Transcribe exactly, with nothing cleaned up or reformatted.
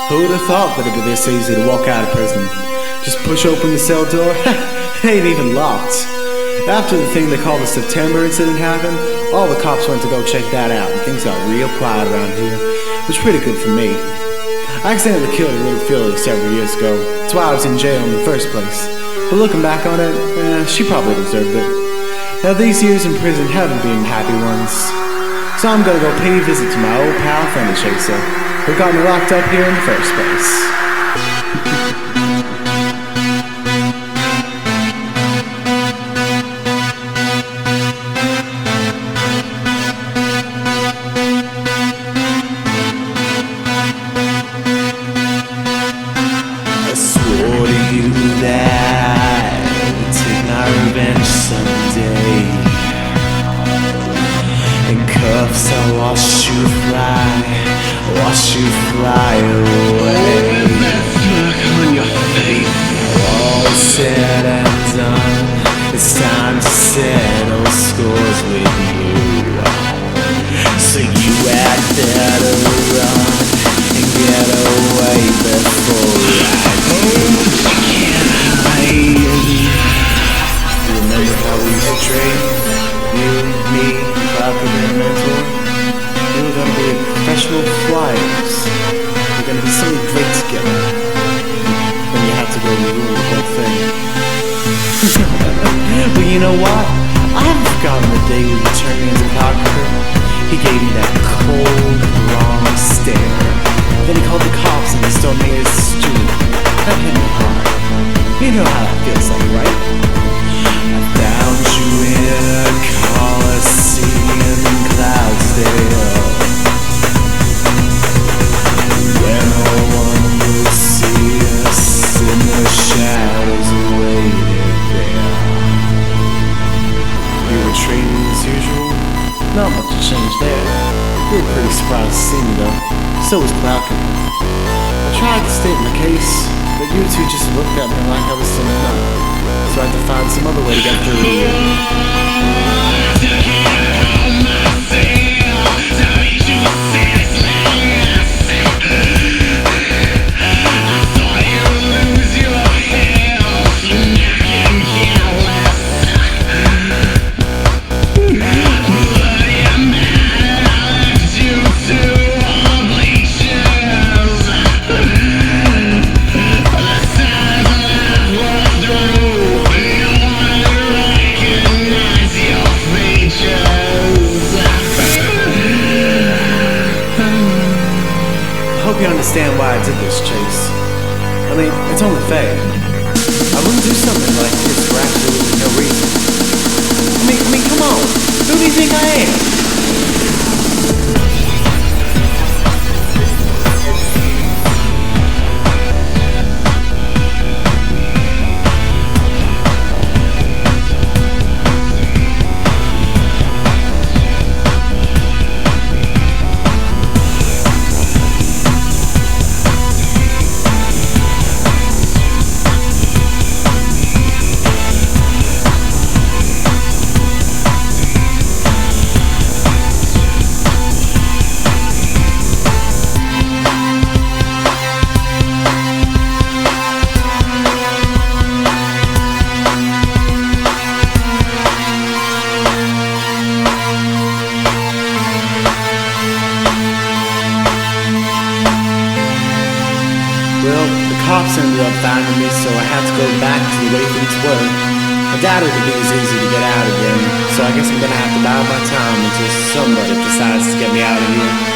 Who would have thought that it'd be this easy to walk out of prison? Just push open the cell door, it ain't even locked. After the thing they call the September incident happened, all the cops went to go check that out, and things got real quiet around here, which was pretty good for me. I accidentally killed a little filly several years ago. That's why I was in jail in the first place. But looking back on it, eh, she probably deserved it. Now these years in prison haven't been happy ones. So I'm gonna go pay a visit to my old pal Thunderchaser, who got me locked up here in the first place. I swore to you that I'd take my revenge someday. In cuffs I'll watch you fly, watch you fly away. Smirk on your face. All said and done, it's time to settle scores with you. So you had better run and get away before I do. Can't hide. Remember how we used to trade? You, me, Falcon, and Mentor? We were gonna be professional flyers. We're gonna be something great together. Then you have to go and ruin the whole thing. But you know what? I haven't forgotten the day we turned me into Parker. He gave me that cold, long stare. Then he called the cops and they stole me as a student. That hit me hard. You know how that feels like, right? I found you in a Coliseum in Cloudsdale, where no one will see us in the shadows waiting there. We were training as usual. Not much changed there. We were pretty surprised to see me though. So was Falcon. I tried to state my case, but you two just looked at me like I was some nut. So I had to find some other way to get through to you. I hope you understand why I did this, Chase. I mean, it's only fair. I wouldn't do something like this for absolutely no reason. I mean, I mean, come on. Who do you think I am? Well, the cops ended up finding me, so I had to go back to the way things were. I doubt it'll be as easy to get out again, so I guess I'm gonna have to bide my time until somebody decides to get me out of here.